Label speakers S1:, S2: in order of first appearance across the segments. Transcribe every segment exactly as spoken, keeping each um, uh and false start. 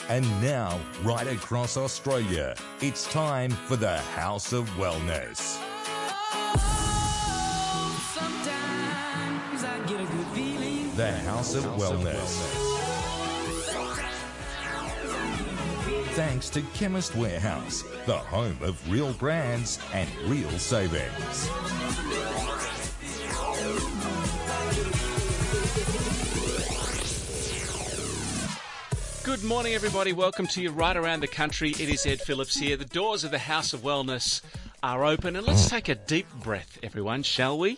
S1: And now, right across Australia, it's time for the House of Wellness. The House of Wellness. Thanks to Chemist Warehouse, the home of real brands and real savings.
S2: Good morning, everybody. Welcome to you right around the country. It is Ed Phillips here. The doors of the House of Wellness are open, and let's take a deep breath, everyone, shall we?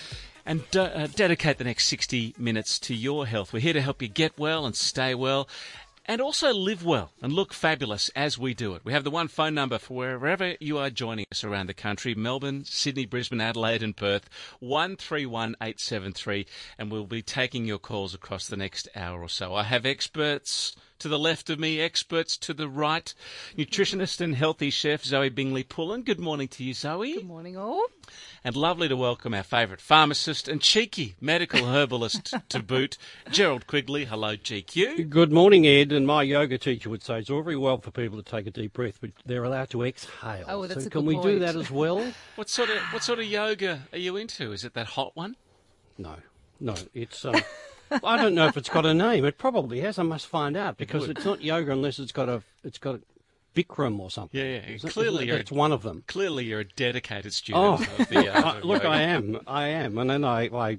S2: And de- uh, dedicate the next sixty minutes to your health. We're here to help you get well and stay well, and also live well and look fabulous as we do it. We have the one phone number for wherever you are joining us around the country: Melbourne, Sydney, Brisbane, Adelaide and Perth, one three one eight seven three, and we'll be taking your calls across the next hour or so. I have experts to the left of me, experts to the right. Nutritionist and healthy chef Zoe Bingley-Pullen. Good morning to you, Zoe.
S3: Good morning, all.
S2: And lovely to welcome our favourite pharmacist and cheeky medical herbalist to boot, Gerald Quigley. Hello, G Q.
S4: Good morning, Ed. And my yoga teacher would say it's all very well for people to take a deep breath, but they're allowed to exhale.
S3: Oh, well, that's
S4: so
S3: a
S4: can
S3: good
S4: we
S3: point.
S4: do that as well?
S2: What sort of what sort of yoga are you into? Is it that hot one?
S4: No, no. It's um, I don't know if it's got a name. It probably has. I must find out because
S2: Good.
S4: it's not yoga unless it's got a it's got a Bikram or something.
S2: Yeah, yeah.
S4: Isn't it?
S2: Clearly,
S4: Isn't it?
S2: you're
S4: That's one of them.
S2: Clearly, you're a dedicated
S4: Oh,
S2: student of the art
S4: I-
S2: of
S4: look,
S2: yoga.
S4: I am. I am, and then I, I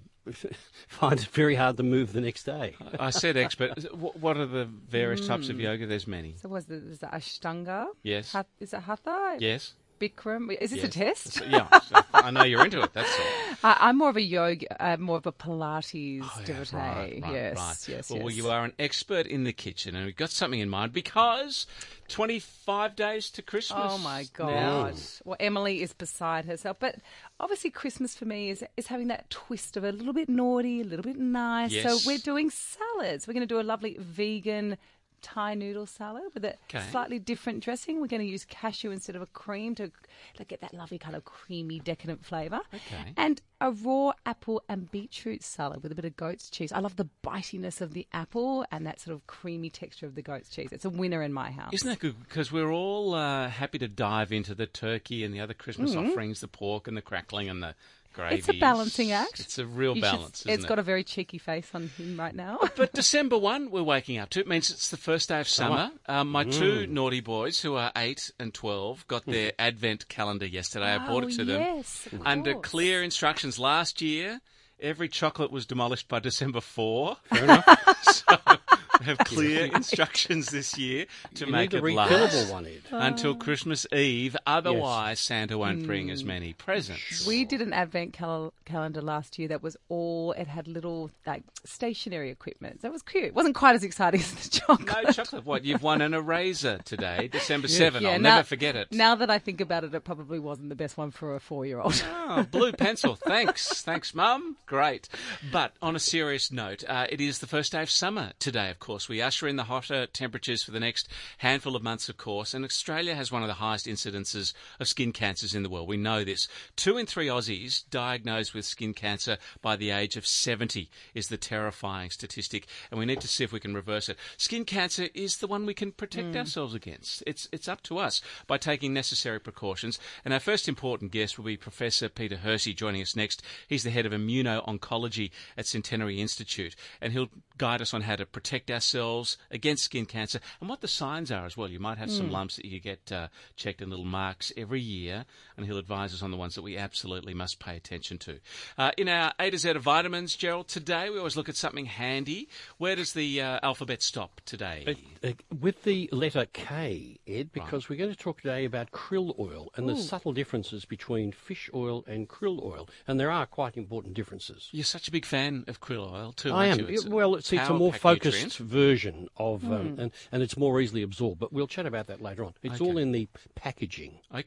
S4: find it very hard to move the next day.
S2: I said expert. Wh- What are the various types of yoga? There's many.
S3: So was it, is it Ashtanga?
S2: Yes.
S3: Hat, is it Hatha?
S2: Yes.
S3: Bikram? Is this
S2: Yes.
S3: a test?
S2: So, yeah. So I know you're into it. That's all.
S3: I, I'm more of a yoga, uh, more of a Pilates
S2: Oh, yeah,
S3: devotee.
S2: right, right,
S3: yes,
S2: right.
S3: yes,
S2: well,
S3: yes.
S2: well, you are an expert in the kitchen, and we've got something in mind because twenty-five days to Christmas.
S3: Oh my God!
S2: now.
S3: Well, Emily is beside herself, but obviously Christmas for me is is having that twist of a little bit naughty, a little bit nice.
S2: Yes.
S3: So we're doing salads. We're going to do a lovely vegan Thai noodle salad with a
S2: Okay.
S3: slightly different dressing. We're going to use cashew instead of a cream to, to get that lovely kind of creamy, decadent flavour.
S2: Okay.
S3: And a raw apple and beetroot salad with a bit of goat's cheese. I love the bitiness of the apple and that sort of creamy texture of the goat's cheese. It's a winner in my house.
S2: Isn't that good? Because we're all uh, happy to dive into the turkey and the other Christmas offerings, the pork and the crackling and the gravy.
S3: It's a balancing act.
S2: It's a real
S3: You should-
S2: balance, isn't
S3: It's
S2: it?
S3: got a very cheeky face on him right now.
S2: But December first, we're waking up to. It means it's the first day of summer. Um, my two
S3: Mm.
S2: naughty boys, who are eight and twelve, got their advent calendar yesterday. I brought
S3: Oh,
S2: it to them.
S3: yes, of
S2: Under
S3: course.
S2: clear instructions. Last year, every chocolate was demolished by December fourth.
S4: Fair enough.
S2: So we have clear instructions this year to
S4: You
S2: make
S4: need
S2: it
S4: a
S2: last
S4: refillable one, Ed.
S2: until Christmas Eve. Otherwise, Santa won't bring
S3: Mm.
S2: as many presents.
S3: We did an advent cal- calendar last year that was all, it had little like stationary equipment. That was cute. It wasn't quite as exciting as the chocolate.
S2: No chocolate. What? You've won an eraser today, December seventh.
S3: Yeah,
S2: I'll
S3: now-
S2: never forget it.
S3: Now that I think about it, it probably wasn't the best one for a four-year-old.
S2: Oh, blue pencil. Thanks. Thanks, Mum. Great. But on a serious note, uh, it is the first day of summer today, of course. We usher in the hotter temperatures for the next handful of months, of course. And Australia has one of the highest incidences of skin cancers in the world. We know this. Two in three Aussies diagnosed with skin cancer by the age of seventy is the terrifying statistic. And we need to see if we can reverse it. Skin cancer is the one we can protect ourselves against. It's, it's up to us by taking necessary precautions. And our first important guest will be Professor Peter Hersey joining us next. He's the head of immuno-oncology at Centenary Institute, and he'll guide us on how to protect ourselves against skin cancer and what the signs are as well. You might have some lumps that you get uh, checked in little marks every year, and he'll advise us on the ones that we absolutely must pay attention to. Uh, in our A to Z of vitamins, Gerald, today we always look at something handy. Where does the uh, alphabet stop today?
S4: Uh, uh, with the letter K, Ed, because we're going to talk today about krill oil and the subtle differences between fish oil and krill oil. And there are quite important differences.
S2: You're such a big fan of krill oil too,
S4: I
S2: aren't
S4: am.
S2: you? It's a
S4: Well, it's, it's a more
S2: power-packed
S4: focused
S2: nutrient.
S4: version of, um, and, and it's more easily absorbed. But we'll chat about that later on. It's
S2: Okay.
S4: all in the packaging.
S2: Okay.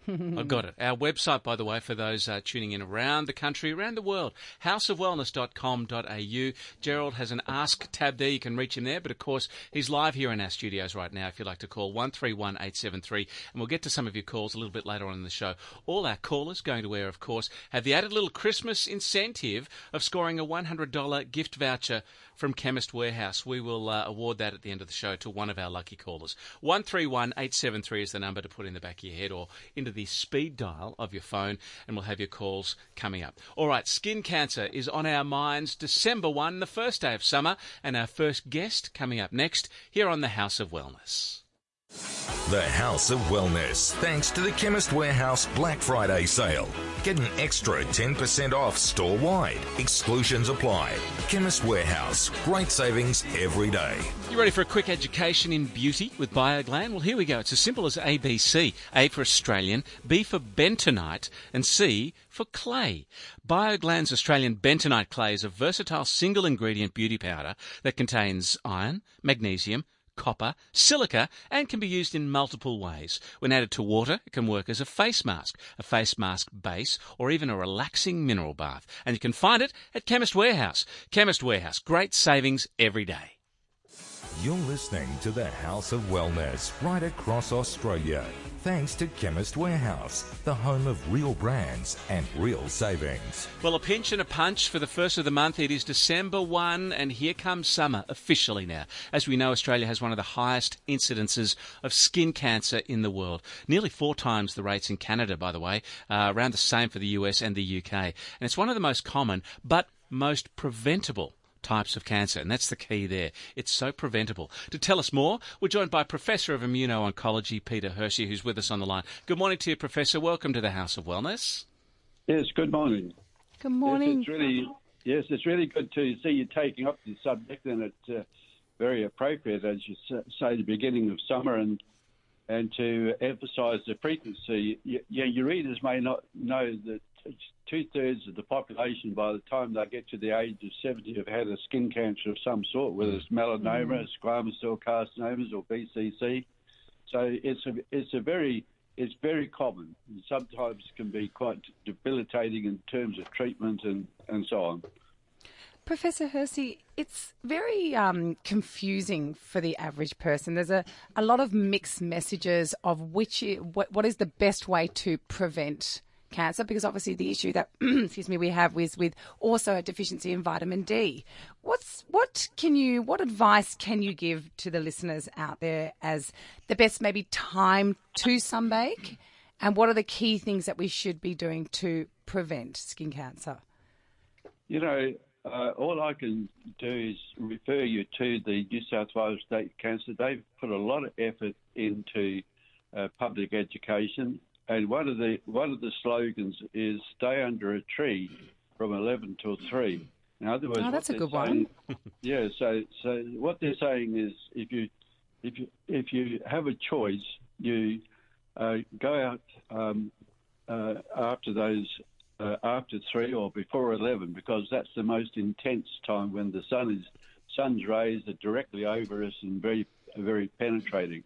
S2: I got it. Our website, by the way, for those uh, tuning in around the country, around the world, house of wellness dot com dot a u. Gerald has an Ask tab there. You can reach him there. But, of course, he's live here in our studios right now if you'd like to call one three one eight seven three. And we'll get to some of your calls a little bit later on in the show. All our callers going to air, of course, have the added little Christmas incentive of scoring a one hundred dollars gift voucher from Chemist Warehouse. We will uh, award that at the end of the show to one of our lucky callers. one three one eight seven three is the number to put in the back of your head or into the speed dial of your phone, and we'll have your calls coming up. All right, skin cancer is on our minds. December first, the first day of summer, and our first guest coming up next here on the House of Wellness.
S1: The House of Wellness, thanks to the Chemist Warehouse Black Friday sale. Get an extra ten percent off store-wide. Exclusions apply. Chemist Warehouse, great savings every day.
S2: You ready for a quick education in beauty with BioGlan? Well, here we go. It's as simple as A B C. A for Australian, B for bentonite, and C for clay. BioGlan's Australian bentonite clay is a versatile single-ingredient beauty powder that contains iron, magnesium, copper, silica, and can be used in multiple ways. When added to water, it can work as a face mask, a face mask base, or even a relaxing mineral bath. And you can find it at Chemist Warehouse. Chemist Warehouse, great savings every day.
S1: You're listening to the House of Wellness right across Australia. Thanks to Chemist Warehouse, the home of real brands and real savings.
S2: Well, a pinch and a punch for the first of the month. It is December first, and here comes summer officially now. As we know, Australia has one of the highest incidences of skin cancer in the world. Nearly four times the rates in Canada, by the way, uh, around the same for the U S and the U K. And it's one of the most common, but most preventable types of cancer, and that's the key there. It's so preventable. To tell us more, we're joined by Professor of Immuno-Oncology, Peter Hershey, who's with us on the line. Good morning to you, Professor. Welcome to the House of Wellness.
S5: Yes, good morning.
S3: Good morning.
S5: Yes, it's really, yes, it's really good to see you taking up the subject, and it's uh, very appropriate, as you say, the beginning of summer, and and to emphasise the frequency. You, yeah, your readers may not know that two-thirds of the population, by the time they get to the age of seventy, have had a skin cancer of some sort, whether it's melanoma, mm. squamous cell carcinomas, or B C C. So it's a it's a very it's very common. And sometimes can be quite debilitating in terms of treatment and, and so on.
S3: Professor Hershey, it's very um, confusing for the average person. There's a, a lot of mixed messages of which what, what is the best way to prevent cancer, because obviously the issue that excuse me we have is with also a deficiency in vitamin D. What's what can you what advice can you give to the listeners out there as the best maybe time to sunbake, and what are the key things that we should be doing to prevent skin cancer?
S5: You know, uh, all I can do is refer you to the New South Wales State Cancer. They've put a lot of effort into uh, public education. And one of the one of the slogans is "Stay under a tree from eleven till three." In other words,
S3: oh, that's a good
S5: saying,
S3: one.
S5: Yeah. So, so what they're saying is, if you if you if you have a choice, you uh, go out um, uh, after those uh, after three or before eleven, because that's the most intense time when the sun is sun's rays are directly over us and very very penetrating.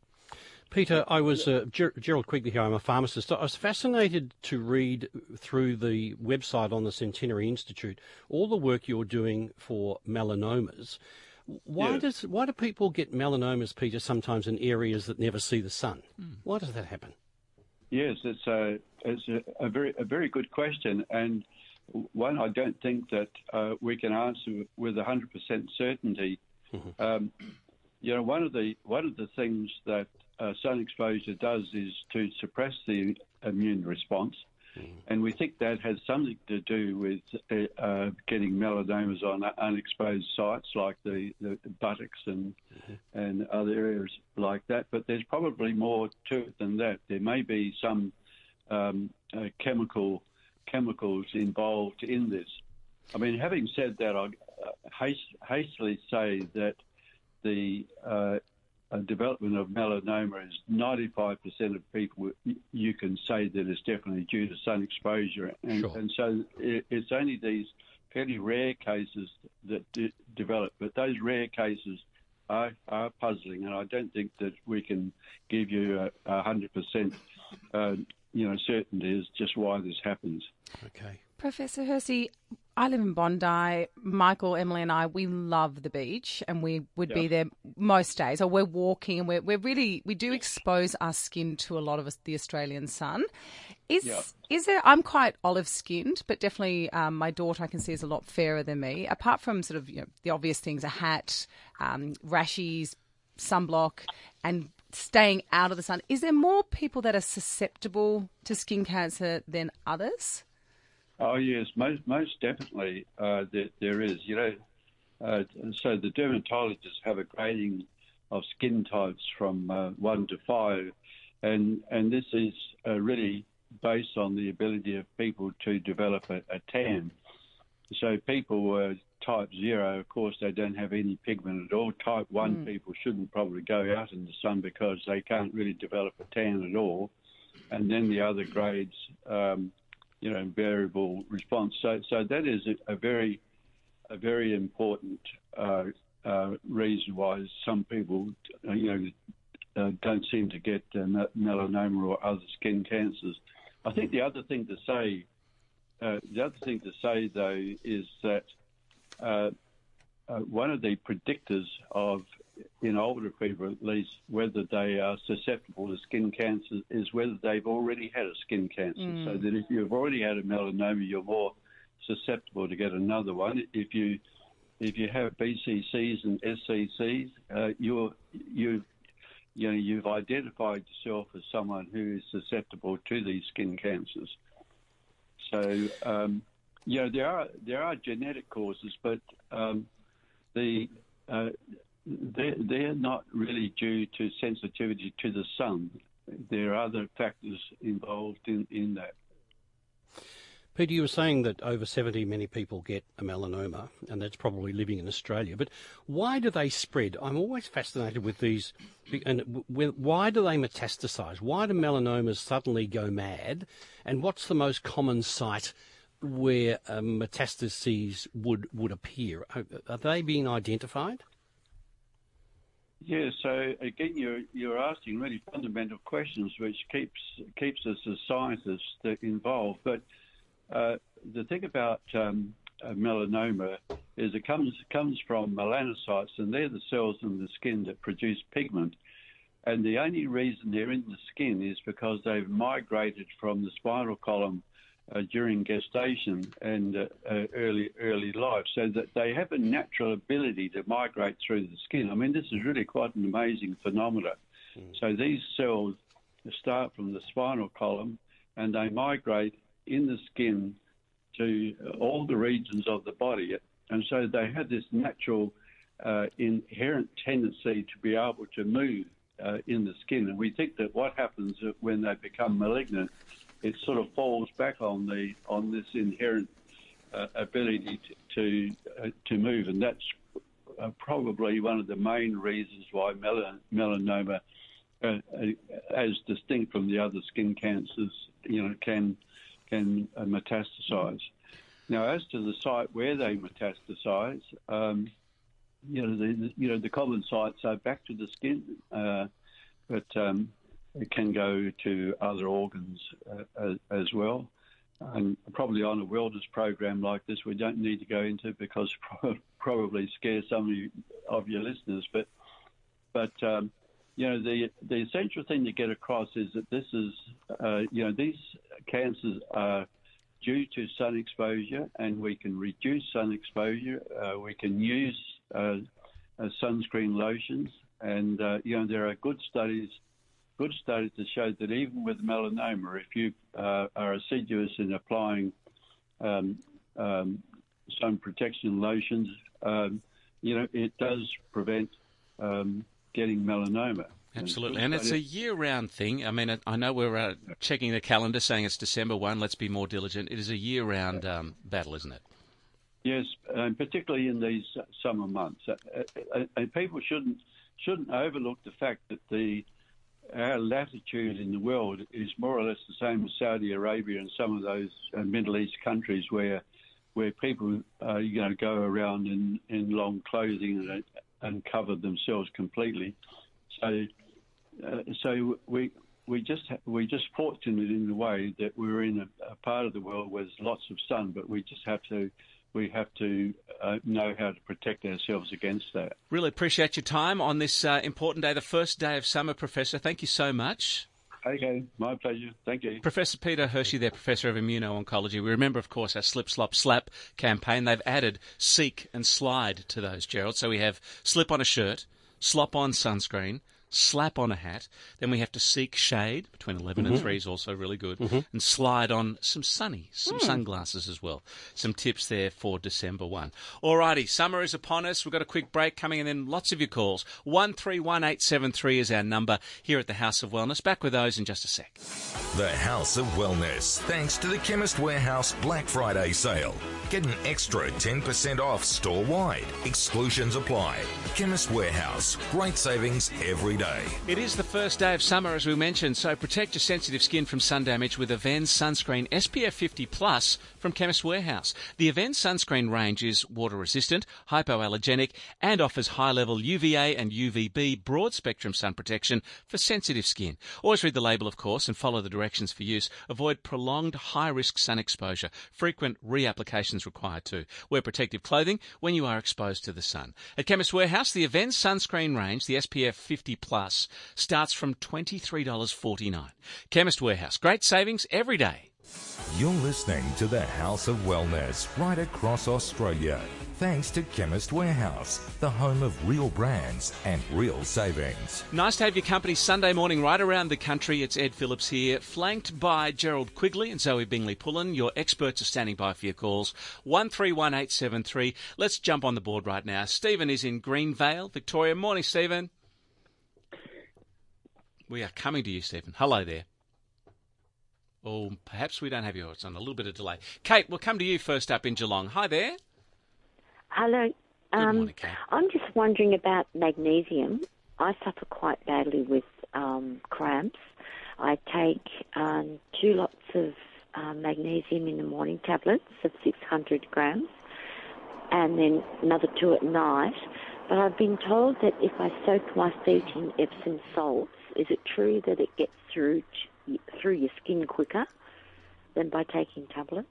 S4: Peter, I was, uh, Ger- Gerald Quigley here, I'm a pharmacist. I was fascinated to read through the website on the Centenary Institute all the work you're doing for melanomas. Why
S5: yeah.
S4: does why do people get melanomas, Peter, sometimes in areas that never see the sun?
S2: Mm.
S4: Why does that happen?
S5: Yes, it's a, it's a, a very a very good question, and one I don't think that uh, we can answer with one hundred percent certainty. Mm-hmm. Um, you know, one of the one of the things that Uh, sun exposure does is to suppress the immune response, mm. and we think that has something to do with uh, uh, getting melanomas on unexposed sites like the, the buttocks and mm-hmm. and other areas like that. But there's probably more to it than that. There may be some um, uh, chemical chemicals involved in this. I mean, having said that, I uh, haste, hastily say that the uh, Uh, development of melanoma is ninety-five percent of people you can say that it's definitely due to sun exposure. And,
S4: sure.
S5: and so it, it's only these fairly rare cases that de- develop. But those rare cases are, are puzzling, and I don't think that we can give you a, a one hundred percent uh, you know, certainty as just why this happens.
S4: Okay.
S3: Professor Hersey, I live in Bondi. Michael, Emily and I, we love the beach and we would
S5: Yeah.
S3: be there most days. Or we're walking and we're, we're really, we do expose our skin to a lot of us, the Australian sun. Is
S5: Yeah.
S3: is there, I'm quite olive-skinned, but definitely um, my daughter I can see is a lot fairer than me. Apart from sort of, you know, the obvious things, a hat, um, rashes, sunblock and staying out of the sun, is there more people that are susceptible to skin cancer than others?
S5: Oh yes, most most definitely uh, there, there is. You know, uh, so the dermatologists have a grading of skin types from uh, one to five, and and this is uh, really based on the ability of people to develop a, a tan. So people uh, type zero, of course, they don't have any pigment at all. Type one
S3: Mm.
S5: people shouldn't probably go out in the sun because they can't really develop a tan at all. And then the other grades. Um, you know, variable response. So, so that is a, a very, a very important uh, uh, reason why some people, uh, you know, uh, don't seem to get uh, melanoma or other skin cancers. I think the other thing to say, uh, the other thing to say though, is that uh, uh, one of the predictors of, in older people at least, whether they are susceptible to skin cancer is whether they've already had a skin cancer.
S3: Mm.
S5: So that if you've already had a melanoma, you're more susceptible to get another one. If you if you have B C Cs and S C Cs, uh, you're you you know you've identified yourself as someone who is susceptible to these skin cancers. So um, you know there are there are genetic causes, but um, the uh, They're, they're not really due to sensitivity to the sun. There are other factors involved in, in that.
S4: Peter, you were saying that over seventy many people get a melanoma, and that's probably living in Australia. But why do they spread? I'm always fascinated with these. And why do they metastasize? Why do melanomas suddenly go mad? And what's the most common site where um, metastases would, would appear? Are, are they being identified?
S5: Yeah, so again, you're you're asking really fundamental questions, which keeps keeps us as scientists involved. But uh, the thing about um, melanoma is it comes comes from melanocytes, and they're the cells in the skin that produce pigment. And the only reason they're in the skin is because they've migrated from the spinal column Uh, during gestation and uh, uh, early early life, so that they have a natural ability to migrate through the skin. I mean, this is really quite an amazing phenomenon. Mm. So these cells start from the spinal column and they migrate in the skin to all the regions of the body, and so they have this natural uh, inherent tendency to be able to move uh, in the skin. And we think that what happens when they become malignant, it sort of falls back on the on this inherent uh, ability to to, uh, to move, and that's uh, probably one of the main reasons why melan- melanoma, uh, uh, as distinct from the other skin cancers, you know, can can uh, metastasize. Now, as to the site where they metastasize, um, you know, the, the you know the common sites are back to the skin, uh, but um, it can go to other organs uh, as, as well. And probably on a wellness program like this, we don't need to go into because pro- probably scare some of, you, of your listeners. But, but um, you know, the the essential thing to get across is that this is, uh, you know, these cancers are due to sun exposure, and we can reduce sun exposure. Uh, we can use uh, uh, sunscreen lotions, and uh, you know, there are good studies. Good studies to show that even with melanoma, if you uh, are assiduous in applying um, um, sun protection lotions, um, you know, it does prevent um, getting melanoma.
S2: Absolutely, and it's a year-round thing. I mean, I know we're uh, checking the calendar saying it's December first, let's be more diligent. It is a year-round um, battle, isn't it?
S5: Yes, and particularly in these summer months. Uh, and people shouldn't shouldn't overlook the fact that the our latitude in the world is more or less the same as Saudi Arabia and some of those uh, Middle East countries where where people uh, you know go around in, in long clothing and, and cover themselves completely. So uh, so we we just ha- we just fortunate in the way that we're in a, a part of the world where there's lots of sun, but we just have to we have to uh, know how to protect ourselves against that.
S2: Really appreciate your time on this uh, important day, the first day of summer, Professor. Thank you so much.
S5: Okay, my pleasure. Thank you.
S2: Professor Peter Hershey there, Professor of Immuno-Oncology. We remember, of course, our Slip, Slop, Slap campaign. They've added Seek and Slide to those, Gerald. So we have slip on a shirt, slop on sunscreen, slap on a hat. Then we have to seek shade. Between eleven mm-hmm. and three is also really good. Mm-hmm. And slide on some sunny, some mm. sunglasses as well. Some tips there for December first. Alrighty, summer is upon us. We've got a quick break coming and then lots of your calls. one three one eight seven three is our number here at the House of Wellness. Back with those in just a sec.
S1: The House of Wellness, thanks to the Chemist Warehouse Black Friday sale. Get an extra ten percent off store-wide. Exclusions apply. Chemist Warehouse. Great savings every day.
S2: It is the first day of summer, as we mentioned, so protect your sensitive skin from sun damage with Avens Sunscreen S P F fifty plus from Chemist Warehouse. The Avens Sunscreen range is water-resistant, hypoallergenic, and offers high-level U V A and U V B broad-spectrum sun protection for sensitive skin. Always read the label, of course, and follow the directions for use. Avoid prolonged high-risk sun exposure. Frequent reapplications required too. Wear protective clothing when you are exposed to the sun. At Chemist Warehouse, the Avens Sunscreen range, the S P F fifty plus, starts from twenty-three dollars forty-nine. Chemist Warehouse, great savings every day.
S1: You're listening to the House of Wellness right across Australia. Thanks to Chemist Warehouse, the home of real brands and real savings.
S2: Nice to have your company Sunday morning right around the country. It's Ed Phillips here, flanked by Gerald Quigley and Zoe Bingley-Pullen. Your experts are standing by for your calls. one three one eight seven three. Let's jump on the board right now. Stephen is in Greenvale, Victoria. Morning, Stephen. We are coming to you, Stephen. Hello there. Oh, perhaps we don't have you. It's on a little bit of delay. Kate, we'll come to you first up in Geelong. Hi there.
S6: Hello.
S2: Good
S6: um,
S2: morning, Kate.
S6: I'm just wondering about magnesium. I suffer quite badly with um, cramps. I take um, two lots of uh, magnesium in the morning, tablets of six hundred grams, and then another two at night. But I've been told that if I soak my feet in Epsom salts, is it true that it gets through to, through your skin quicker than by taking tablets?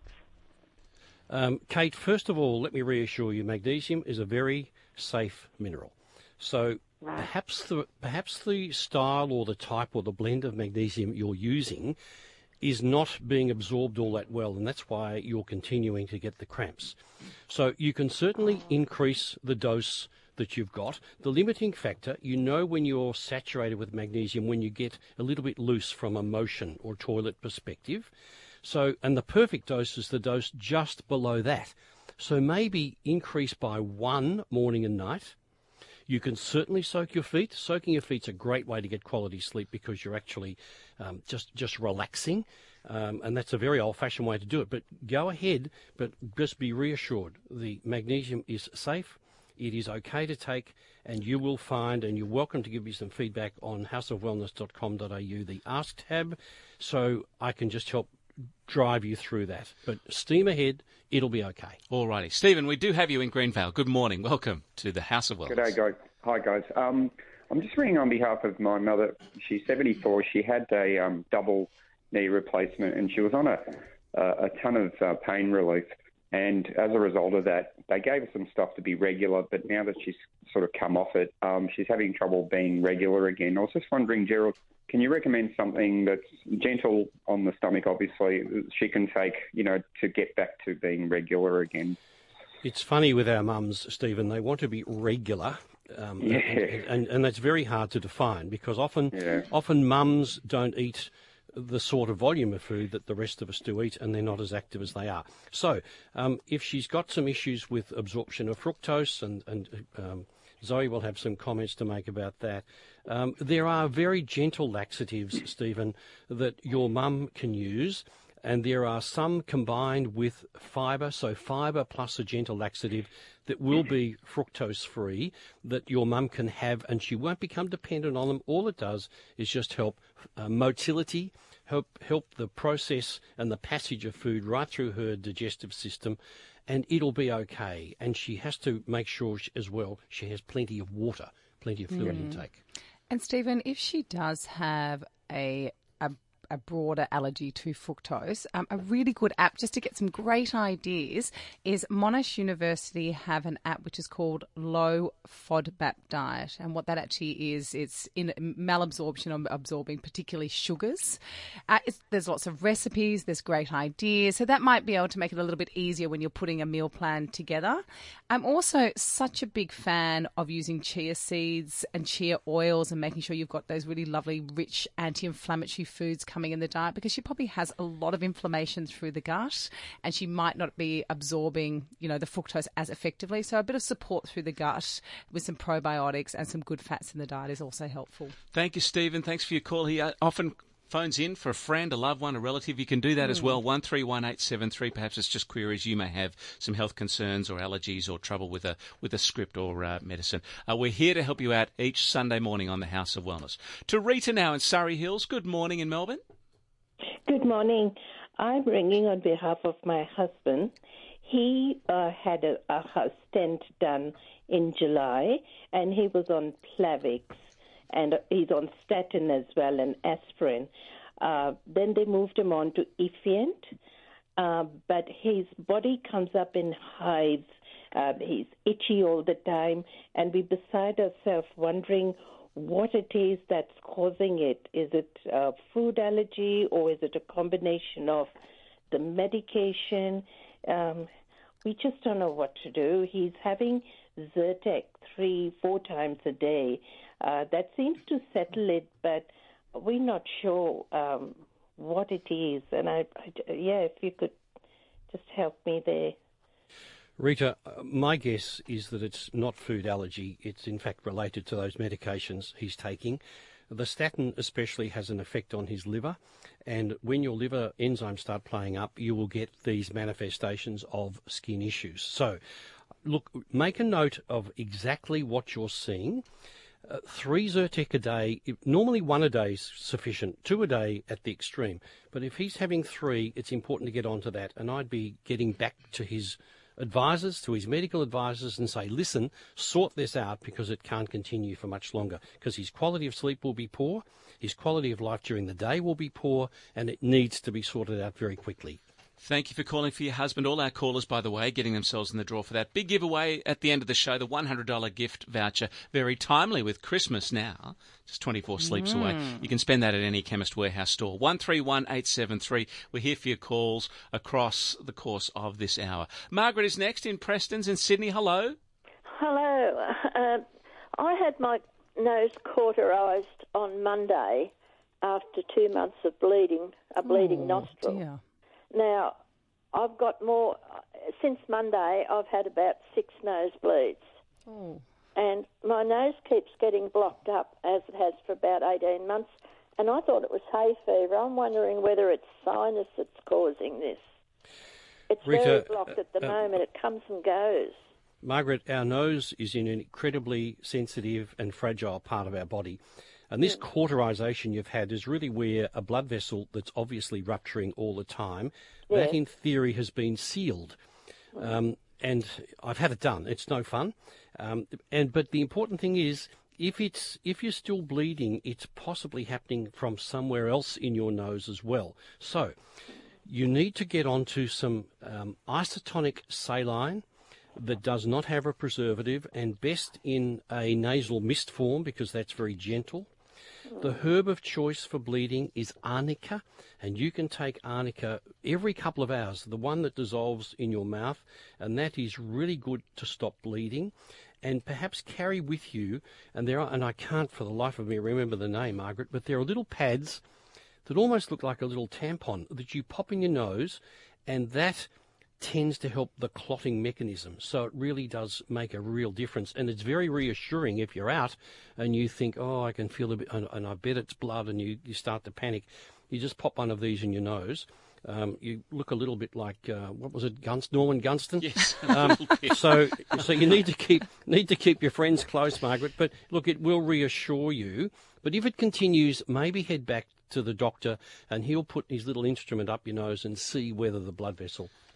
S4: Um, Kate, first of all, let me reassure you, magnesium is a very safe mineral. So right. perhaps the perhaps the style or the type or the blend of magnesium you're using is not being absorbed all that well, and that's why you're continuing to get the cramps. So you can certainly increase the dose that you've got. The limiting factor, you know when you're saturated with magnesium, when you get a little bit loose from a motion or toilet perspective. So, and the perfect dose is the dose just below that. So maybe increase by one morning and night. You can certainly soak your feet. Soaking your feet's a great way to get quality sleep because you're actually um, just, just relaxing. Um, and that's a very old-fashioned way to do it. But go ahead, but just be reassured. The magnesium is safe. It is okay to take, and you will find, and you're welcome to give me some feedback on house of wellness dot com dot a u, the Ask tab, so I can just help drive you through that. But steam ahead, it'll be okay.
S2: All righty. Stephen, we do have you in Greenvale. Good morning. Welcome to the House of Wellness.
S7: Good day, guys. Hi, guys. Um, I'm just ringing on behalf of my mother. She's seventy-four. She had a um, double knee replacement, and she was on a, uh, a ton of uh, pain relief. And as a result of that, they gave her some stuff to be regular, but now that she's sort of come off it, um, she's having trouble being regular again. I was just wondering, Gerald, can you recommend something that's gentle on the stomach, obviously, she can take, you know, to get back to being regular again?
S4: It's funny with our mums, Stephen, they want to be regular. Um,
S7: yeah.
S4: and, and, and that's very hard to define because often,
S7: yeah.
S4: often mums don't eat the sort of volume of food that the rest of us do eat, and they're not as active as they are. So um, if she's got some issues with absorption of fructose, and, and um, Zoe will have some comments to make about that, um, there are very gentle laxatives, Stephen, that your mum can use, and there are some combined with fibre, so fibre plus a gentle laxative that will be fructose-free that your mum can have, and she won't become dependent on them. All it does is just help uh, motility, help help the process and the passage of food right through her digestive system, and it'll be okay. And she has to make sure she, as well she has plenty of water, plenty of fluid mm. intake.
S3: And Stephen, if she does have a a a broader allergy to fructose. Um, a really good app just to get some great ideas is Monash University have an app which is called Low FODMAP Diet. And what that actually is, it's in malabsorption or absorbing particularly sugars. Uh, it's, there's lots of recipes, there's great ideas. So that might be able to make it a little bit easier when you're putting a meal plan together. I'm also such a big fan of using chia seeds and chia oils and making sure you've got those really lovely, rich anti-inflammatory foods coming in the diet, because she probably has a lot of inflammation through the gut and she might not be absorbing, you know, the fructose as effectively. So a bit of support through the gut with some probiotics and some good fats in the diet is also helpful.
S2: Thank you, Stephen. Thanks for your call. He uh, often phones in for a friend, a loved one, a relative. You can do that mm. as well. one three one eight seven three. Perhaps it's just queries you may have, some health concerns or allergies or trouble with a with a script or uh, medicine. Uh, we're here to help you out each Sunday morning on the House of Wellness. To Rita now in Surrey Hills. Good morning in Melbourne.
S8: Good morning. I'm ringing on behalf of my husband. He uh, had a, a stent done in July, and he was on Plavix, and he's on statin as well, and aspirin. Uh, then they moved him on to Effient, uh, but his body comes up in hives. Uh, he's itchy all the time, and we're beside ourselves wondering what it is that's causing it. Is it a food allergy, or is it a combination of the medication? Um, we just don't know what to do. He's having Zyrtec three, four times a day. Uh, that seems to settle it, but we're not sure um, what it is. And I, I, yeah, if you could just help me there.
S4: Rita, my guess is that it's not food allergy. It's in fact related to those medications he's taking. The statin especially has an effect on his liver, and when your liver enzymes start playing up, you will get these manifestations of skin issues. So, look, make a note of exactly what you're seeing. Uh, three Zyrtec a day, normally one a day is sufficient, two a day at the extreme. But if he's having three, it's important to get onto that, and I'd be getting back to his advisors, to his medical advisors, and say, listen, sort this out because it can't continue for much longer, because his quality of sleep will be poor, his quality of life during the day will be poor, and it needs to be sorted out very quickly.
S2: Thank you for calling for your husband. All our callers, by the way, getting themselves in the draw for that big giveaway at the end of the show, the one hundred dollars gift voucher. Very timely with Christmas now, just twenty-four sleeps mm. away. You can spend that at any Chemist Warehouse store. one three one eight seven three. We're here for your calls across the course of this hour. Margaret is next in Preston's in Sydney. Hello.
S9: Hello. Uh, I had my nose cauterised on Monday after two months of bleeding, a bleeding
S3: oh,
S9: nostril.
S3: Dear.
S9: Now, I've got more, since Monday, I've had about six nosebleeds.
S3: Oh.
S9: And my nose keeps getting blocked up, as it has for about eighteen months, and I thought it was hay fever. I'm wondering whether it's sinus that's causing this. It's
S4: Rita,
S9: very blocked at the
S4: uh,
S9: moment. It comes and goes.
S4: Margaret, our nose is in an incredibly sensitive and fragile part of our body. And this cauterisation you've had is really where a blood vessel that's obviously rupturing all the time,
S9: yes.
S4: that in theory has been sealed. Um, and I've had it done. It's no fun. Um, and but the important thing is, if it's if you're still bleeding, it's possibly happening from somewhere else in your nose as well. So you need to get onto some um, isotonic saline that does not have a preservative, and best in a nasal mist form because that's very gentle. The herb of choice for bleeding is arnica, and you can take arnica every couple of hours, the one that dissolves in your mouth, and that is really good to stop bleeding. And perhaps carry with you, and there are, and I can't for the life of me remember the name, Margaret, but there are little pads that almost look like a little tampon that you pop in your nose, and that tends to help the clotting mechanism. So it really does make a real difference. And it's very reassuring if you're out and you think, oh, I can feel a bit, and, and I bet it's blood, and you, you start to panic. You just pop one of these in your nose. Um, you look a little bit like, uh, what was it, Gunst, Norman Gunston?
S2: Yes.
S4: Um, so so you need to keep need to keep your friends close, Margaret. But look, it will reassure you. But if it continues, maybe head back to the doctor and he'll put his little instrument up your nose and see whether the blood vessel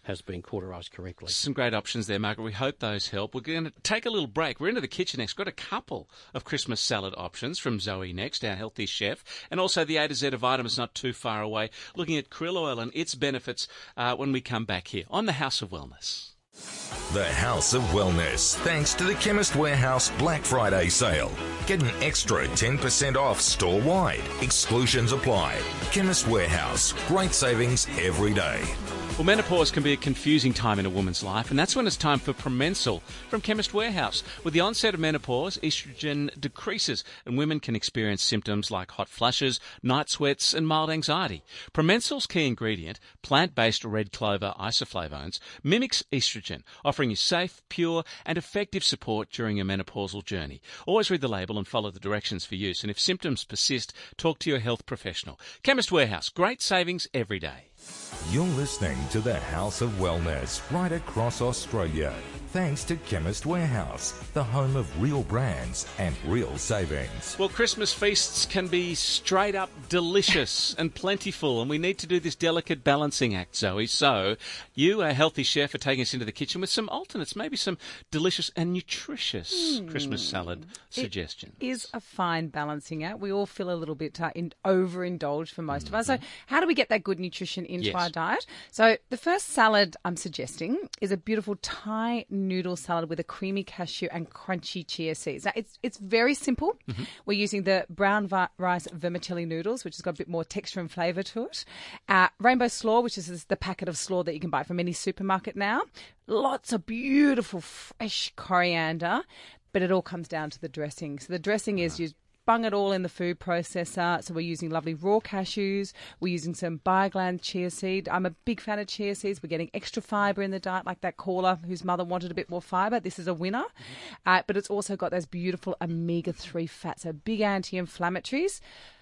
S4: has been cauterised correctly.
S2: Some great options there, Margaret. We hope those help. We're going to take a little break. We're into the kitchen next. We've got a couple of Christmas salad options from Zoe next, our healthy chef, and also the A to Z of vitamins not too far away, looking at krill oil and its benefits uh, when we come back here on the House of Wellness.
S1: The House of Wellness, thanks to the Chemist Warehouse Black Friday sale. Get an extra ten percent off store-wide. Exclusions apply. Chemist Warehouse, great savings every day.
S2: Well, menopause can be a confusing time in a woman's life, and that's when it's time for Promensal from Chemist Warehouse. With the onset of menopause, estrogen decreases, and women can experience symptoms like hot flushes, night sweats, and mild anxiety. Promensal's key ingredient, plant-based red clover isoflavones, mimics estrogen, offering you safe, pure, and effective support during your menopausal journey. Always read the label and follow the directions for use, and if symptoms persist, talk to your health professional. Chemist Warehouse, great savings every day.
S1: You're listening to the House of Wellness right across Australia. Thanks to Chemist Warehouse, the home of real brands and real savings.
S2: Well, Christmas feasts can be straight up delicious and plentiful, and we need to do this delicate balancing act, Zoe. So, you, a healthy chef, are taking us into the kitchen with some alternates, maybe some delicious and nutritious mm. Christmas salad suggestions.
S3: It is a fine balancing act. We all feel a little bit uh, in, overindulged for most mm-hmm. of us. So, how do we get that good nutrition into
S2: yes.
S3: our diet? So, the first salad I'm suggesting is a beautiful Thai noodle salad with a creamy cashew and crunchy chia seeds. Now, it's it's very simple. Mm-hmm. We're using the brown vi- rice vermicelli noodles, which has got a bit more texture and flavour to it. Uh, rainbow slaw, which is the packet of slaw that you can buy from any supermarket now. Lots of beautiful, fresh coriander, but it all comes down to the dressing. So the dressing is you bung it all in the food processor. So we're using lovely raw cashews. We're using some Biogland chia seed. I'm a big fan of chia seeds. We're getting extra fibre in the diet, like that caller whose mother wanted a bit more fibre. This is a winner. Mm-hmm. Uh, but it's also got those beautiful omega three fats, so big anti-inflammatories.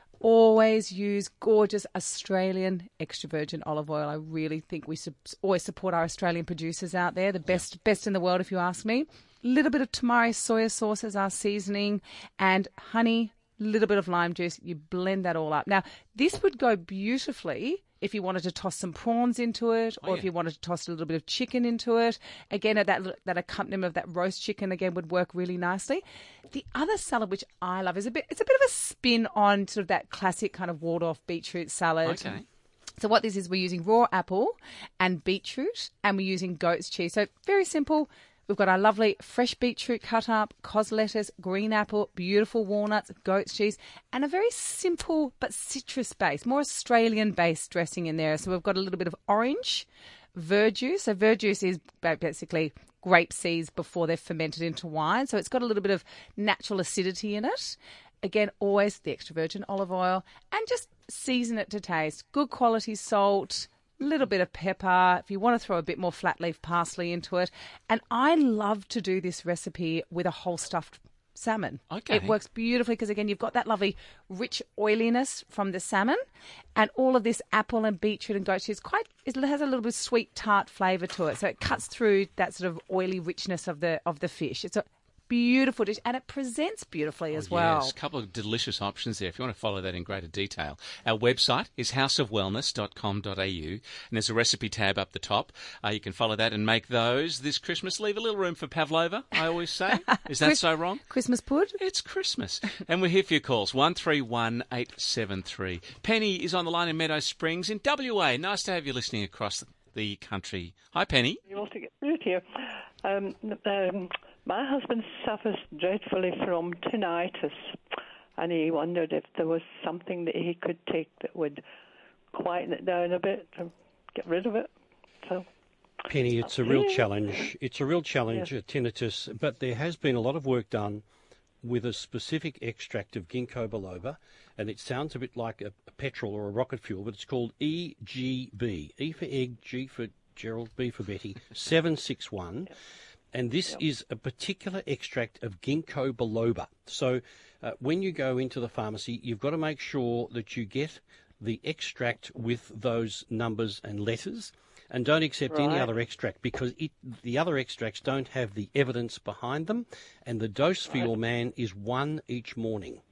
S3: Always use gorgeous Australian extra virgin olive oil. I really think we su- always support our Australian producers out there. The best, yeah. best in the world, if you ask me. A little bit of tamari soya sauce as our seasoning, and honey, a little bit of lime juice. You blend that all up. Now, this would go beautifully if you wanted to toss some prawns into it, or oh, yeah. if you wanted to toss a little bit of chicken into it. Again, that that accompaniment of that roast chicken again would work really nicely. The other salad, which I love, is a bit. It's a bit of a spin on sort of that classic kind of Waldorf beetroot salad.
S2: Okay.
S3: So what this is, we're using raw apple and beetroot, and we're using goat's cheese. So very simple. We've got our lovely fresh beetroot cut up, cos lettuce, green apple, beautiful walnuts, goat's cheese, and a very simple but citrus-based, more Australian-based dressing in there. So we've got a little bit of orange, verjuice. So verjuice is basically grape seeds before they're fermented into wine. So it's got a little bit of natural acidity in it. Again, always the extra virgin olive oil, and just season it to taste. Good quality salt, little bit of pepper, if you want to throw a bit more flat leaf parsley into it. And I love to do this recipe with a whole stuffed salmon.
S2: Okay.
S3: It works beautifully because, again, you've got that lovely rich oiliness from the salmon, and all of this apple and beetroot and goat cheese quite it has a little bit of sweet tart flavour to it. So it cuts through that sort of oily richness of the of the fish. It's a beautiful dish, and it presents beautifully as
S2: oh,
S3: well.
S2: Yes, a couple of delicious options there if you want to follow that in greater detail. Our website is house of wellness dot com dot a u, and there's a recipe tab up the top. Uh, you can follow that and make those this Christmas. Leave a little room for pavlova, I always say. Is that
S3: Chris-
S2: so wrong?
S3: Christmas pud?
S2: It's Christmas. And we're here for your calls, one three one eight seven three. Penny is on the line in Meadow Springs in W A. Nice to have you listening across the country. Hi, Penny.
S10: You want to get through here. Um, um, my husband suffers dreadfully from tinnitus, and he wondered if there was something that he could take that would quieten it down a bit and get rid of it. So,
S4: Penny, it's a real challenge. It's a real challenge, yes. tinnitus, but there has been a lot of work done with a specific extract of ginkgo biloba, and it sounds a bit like a, a petrol or a rocket fuel, but it's called E G B. E for egg, G for Gerald, B for Betty, seven six one. And this yep. is a particular extract of ginkgo biloba. So uh, when you go into the pharmacy, you've got to make sure that you get the extract with those numbers and letters, and don't accept right. any other extract, because it, the other extracts don't have the evidence behind them, and the dose for right. your man is one each morning.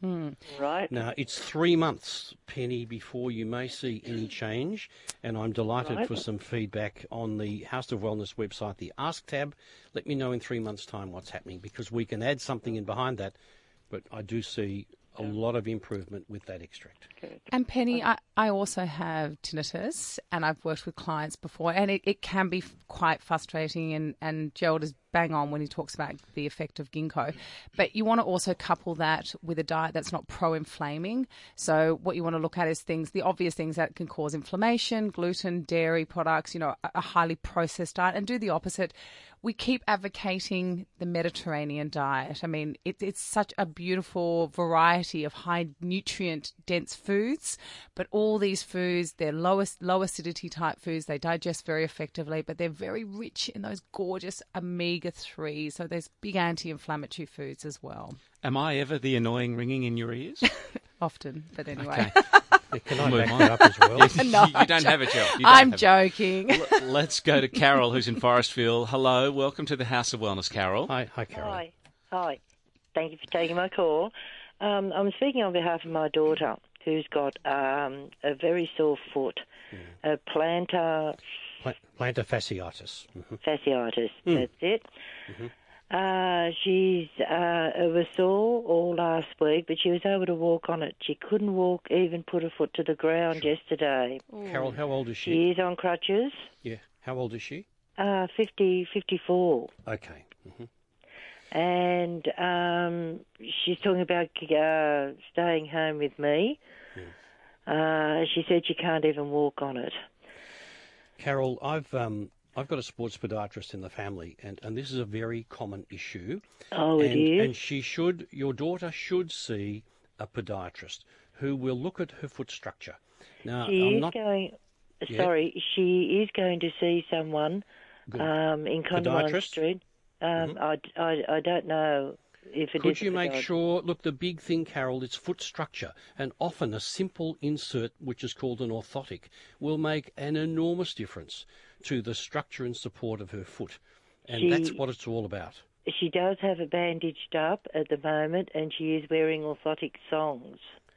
S3: Mm.
S10: Right.
S4: Now, it's three months, Penny, before you may see any change, and I'm delighted
S10: Right.
S4: for some feedback on the House of Wellness website, the Ask tab. Let me know in three months' time what's happening, because we can add something in behind that, but I do see a lot of improvement with that extract.
S10: Good.
S3: And Penny, I, I also have tinnitus, and I've worked with clients before, and it, it can be f- quite frustrating, and, and Gerald is bang on when he talks about the effect of ginkgo. But you want to also couple that with a diet that's not pro-inflaming. So what you want to look at is things, the obvious things that can cause inflammation, gluten, dairy products, you know, a, a highly processed diet, and do the opposite. We keep advocating the Mediterranean diet. I mean, it, it's such a beautiful variety of high nutrient dense foods, but all these foods, they're lowest, low acidity type foods. They digest very effectively, but they're very rich in those gorgeous omega threes. So there's big anti-inflammatory foods as well.
S2: Am I ever the annoying ringing in your ears?
S3: Often, but anyway.
S2: Okay.
S4: Yeah, can I
S2: Move
S4: back
S2: on.
S4: that up as well?
S3: No,
S2: you don't have a job. You don't
S3: I'm
S2: have
S3: joking.
S2: L- Let's go to Carol, who's in Forestfield. Hello, welcome to the House of Wellness, Carol.
S4: Hi, hi, Carol.
S11: Hi. Hi. Thank you for taking my call. Um, I'm speaking on behalf of my daughter, who's got um, a very sore foot, a plantar
S4: Pla- plantar fasciitis. Mm-hmm.
S11: fasciitis.
S4: Mm.
S11: That's it.
S4: Mhm.
S11: Uh, she's uh, it was sore all last week, but she was able to walk on it. She couldn't walk, even put her foot to the ground yesterday.
S4: Carol, how old is she?
S11: She is on crutches.
S4: Yeah. How old is she?
S11: Uh, fifty, fifty-four.
S4: Okay. Mm-hmm.
S11: And um, she's talking about uh, staying home with me. Uh, she said she can't even walk on it.
S4: Carol, I've um, I've got a sports podiatrist in the family, and, and this is a very common issue.
S11: Oh, it
S4: and,
S11: is?
S4: And she should, your daughter should see a podiatrist who will look at her foot structure. Now,
S11: She
S4: I'm
S11: is
S4: not
S11: going.
S4: Yeah.
S11: Sorry, she is going to see someone
S4: Good.
S11: um, in Condamine
S4: Podiatrist?
S11: Street. Um, I, I, I don't know if it is.
S4: Could
S11: a
S4: you make
S11: podiatrist.
S4: sure, look, the big thing, Carol, it's foot structure, and often a simple insert, which is called an orthotic, will make an enormous difference to the structure and support of her foot. And
S11: She-
S4: that's what it's all about.
S11: She does have it bandaged up at the moment, and she is wearing orthotic songs.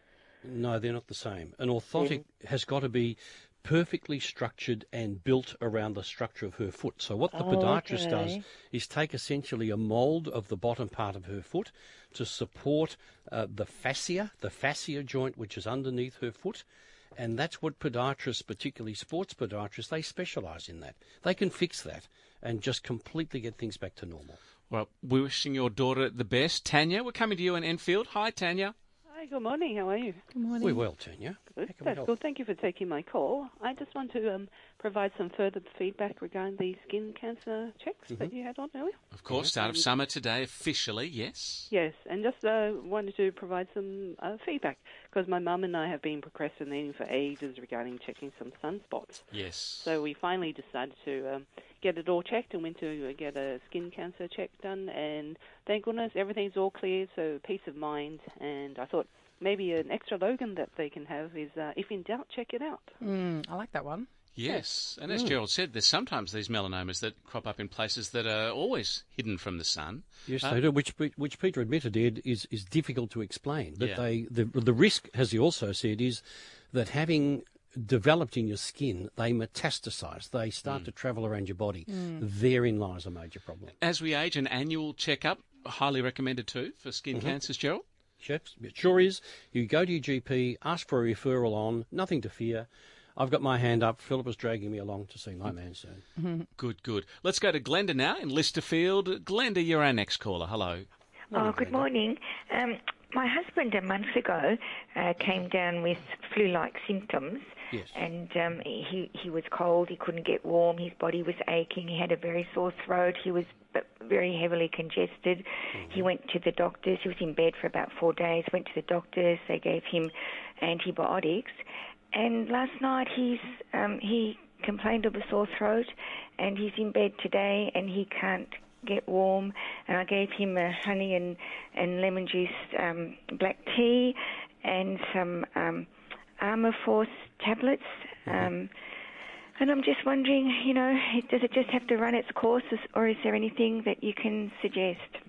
S4: No, they're not the same. An orthotic has got to be perfectly structured and built around the structure of her foot. So what the
S11: Oh,
S4: podiatrist
S11: okay.
S4: does is take essentially a mould of the bottom part of her foot to support uh, the fascia, the fascia joint which is underneath her foot. And that's what podiatrists, particularly sports podiatrists, they specialise in that. They can fix that and just completely get things back to normal.
S2: Well, we're wishing your daughter the best. Tanya, we're coming to you in Enfield. Hi, Tanya.
S12: Hi, good morning. How are you?
S3: Good morning.
S4: We're well, Tanya.
S12: Good.
S4: How can we
S12: That's
S4: help?
S12: good. Thank you for taking my call. I just want to um, provide some further feedback regarding the skin cancer checks that you had on earlier.
S2: Of course, start of summer today, officially, yes.
S12: Yes, and just uh, wanted to provide some uh, feedback because my mum and I have been procrastinating for ages regarding checking some sunspots.
S2: Yes.
S12: So we finally decided to um, get it all checked and went to uh, get a skin cancer check done, and thank goodness everything's all clear, so peace of mind. And I thought maybe an extra slogan that they can have is, uh, if in doubt, check it out.
S3: Mm, I like that one.
S2: Yes, and as
S4: Mm.
S2: Gerald said, there's sometimes these melanomas that crop up in places that are always hidden from the sun.
S4: Yes,
S2: Uh,
S4: they do. Which which Peter admitted, Ed, is is difficult to explain. But
S2: Yeah.
S4: they the the risk, as he also said, is that having developed in your skin, they metastasize. They start
S2: Mm.
S4: to travel around your body.
S3: Mm.
S4: Therein lies a major problem.
S2: As we age, an annual checkup, highly recommended too for skin
S4: Mhm.
S2: cancers, Gerald.
S4: Chefs, it sure is. You go to your G P, ask for a referral on. Nothing to fear. I've got my hand up. Philip is dragging me along to see my man soon.
S2: Good, good. Let's go to Glenda now in Listerfield. Glenda, you're our next caller. Hello.
S13: Oh, good morning. Um, my husband a month ago uh, came down with flu-like symptoms.
S4: Yes.
S13: And um, he he was cold. He couldn't get warm. His body was aching. He had a very sore throat. He was b- very heavily congested. Mm-hmm. He went to the doctors. He was in bed for about four days. Went to the doctors. They gave him antibiotics. And last night he's um, he complained of a sore throat, and he's in bed today and he can't get warm. And I gave him a honey and, and lemon juice um, black tea and some um, Armour Force tablets. Um, and I'm just wondering, you know, does it just have to run its course, or is there anything that you can suggest?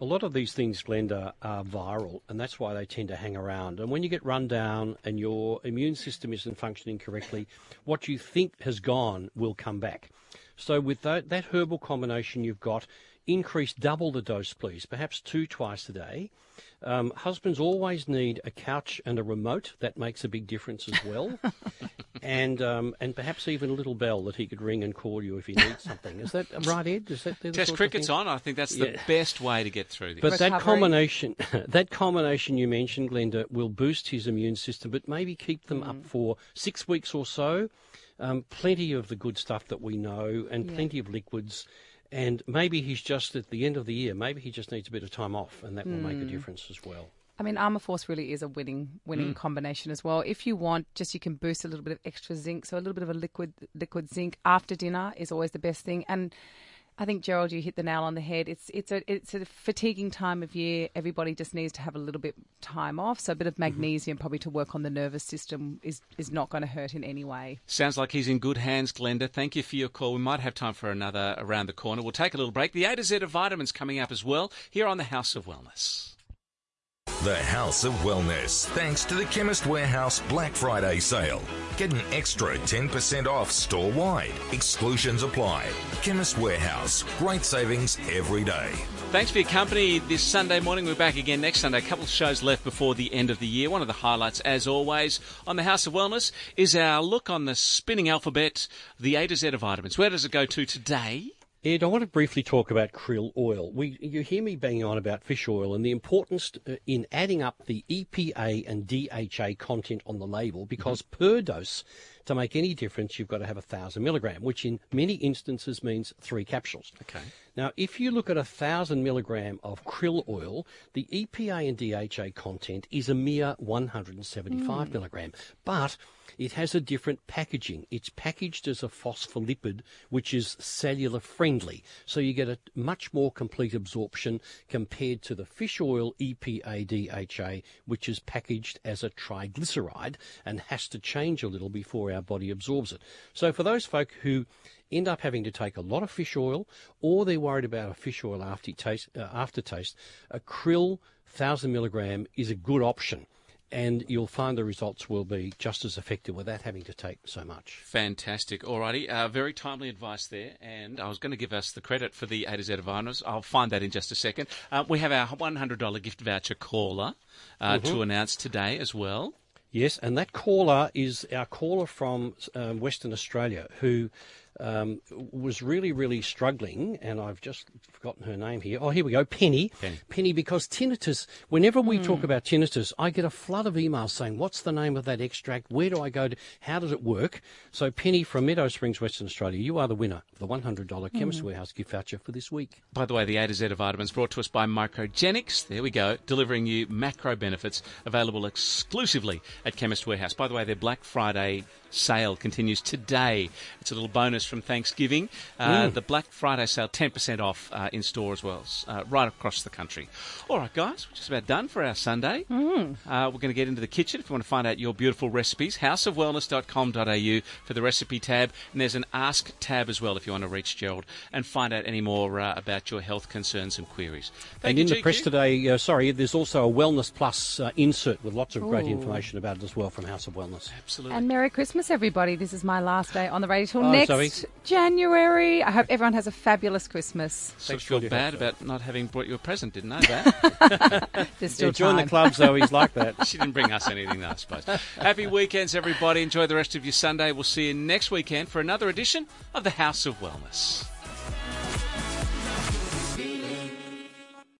S4: A lot of these things, Glenda, are viral, and that's why they tend to hang around. And when you get run down and your immune system isn't functioning correctly, what you think has gone will come back. So with that, that herbal combination you've got, increase double the dose, please, perhaps two twice a day. Um, husbands always need a couch and a remote. That makes a big difference as well. and um, and perhaps even a little bell that he could ring and call you if he needs something. Is that right, Ed? Is that the
S2: Test cricket's on. I think that's the
S4: Yeah.
S2: best way to get through this.
S4: But that
S3: Recovery.
S4: combination, that combination you mentioned, Glenda, will boost his immune system, but maybe keep them up for six weeks or so. Um, plenty of the good stuff that we know, and
S3: Yeah.
S4: plenty of liquids. And maybe he's just at the end of the year. Maybe he just needs a bit of time off, and that will make a difference as well.
S3: I mean, Armour Force really is a winning winning
S4: Mm.
S3: combination as well. If you want, just you can boost a little bit of extra zinc. So a little bit of a liquid liquid zinc after dinner is always the best thing. And I think, Gerald, you hit the nail on the head. It's it's a it's a fatiguing time of year. Everybody just needs to have a little bit time off. So a bit of magnesium probably to work on the nervous system is, is not going to hurt in any way.
S2: Sounds like he's in good hands, Glenda. Thank you for your call. We might have time for another around the corner. We'll take a little break. The A to Z of vitamins coming up as well here on the House of Wellness.
S1: The House of Wellness, thanks to the Chemist Warehouse Black Friday sale. Get an extra ten percent off store-wide. Exclusions apply. Chemist Warehouse, great savings every day.
S2: Thanks for your company this Sunday morning. We're back again next Sunday. A couple of shows left before the end of the year. One of the highlights, as always, on the House of Wellness is our look on the spinning alphabet, the A to Z of vitamins. Where does it go to today?
S4: Ed, I want to briefly talk about krill oil. We, you hear me banging on about fish oil and the importance uh, in adding up the E P A and D H A content on the label, because mm-hmm. per dose, to make any difference, you've got to have one thousand milligram, which in many instances means three capsules.
S2: Okay.
S4: Now, if you look at one thousand milligram of krill oil, the E P A and D H A content is a mere one hundred seventy-five mm. milligram, but it has a different packaging. It's packaged as a phospholipid, which is cellular friendly. So you get a much more complete absorption compared to the fish oil E P A D H A, which is packaged as a triglyceride and has to change a little before our body absorbs it. So for those folk who end up having to take a lot of fish oil, or they're worried about a fish oil aftertaste, uh, aftertaste, a krill one thousand milligram is a good option. And you'll find the results will be just as effective without having to take so much.
S2: Fantastic. Alrighty, uh, very timely advice there. And I was going to give us the credit for the A to Z of vitamins. I'll find that in just a second. Uh, we have our one hundred dollars gift voucher caller uh, mm-hmm. to announce today as well.
S4: Yes, and that caller is our caller from um, Western Australia who um, was really, really struggling, and I've just forgotten her name here. Oh, here we go, Penny.
S2: Penny,
S4: Penny because tinnitus, whenever we mm. talk about tinnitus, I get a flood of emails saying, what's the name of that extract? Where do I go to? How does it work? So, Penny from Meadow Springs, Western Australia, you are the winner of the one hundred dollars mm. Chemist Warehouse gift voucher for this week.
S2: By the way, the A to Z of vitamins brought to us by Microgenics. There we go, delivering you macro benefits available exclusively at Chemist Warehouse. By the way, their Black Friday sale continues today. It's a little bonus from Thanksgiving. Uh, mm. The Black Friday sale, ten percent off uh, in store as well, uh, right across the country. All right, guys, we're just about done for our Sunday.
S3: Mm.
S2: Uh, we're going to get into the kitchen if you want to find out your beautiful recipes. house of wellness dot com dot a u for the recipe tab. And there's an Ask tab as well if you want to reach Gerald and find out any more uh, about your health concerns and queries. Thank
S4: and
S2: you,
S4: in
S2: G Q.
S4: the press today, uh, sorry, there's also a Wellness Plus uh, insert with lots of great
S3: Ooh.
S4: information about it as well from House of Wellness.
S2: Absolutely.
S3: And Merry Christmas, everybody. This is my last day on the radio till
S4: Oh,
S3: next
S4: Zoe.
S3: January. I hope everyone has a fabulous Christmas.
S2: So I
S4: Thanks,
S2: feel
S4: God you
S2: bad
S4: hope so.
S2: about not having brought you a present, didn't I, Val?
S3: There's still
S4: Yeah, join
S3: time.
S4: the club, Zoe's like that.
S2: She didn't bring us anything, though, I suppose. Happy weekends, everybody. Enjoy the rest of your Sunday. We'll see you next weekend for another edition of the House of Wellness.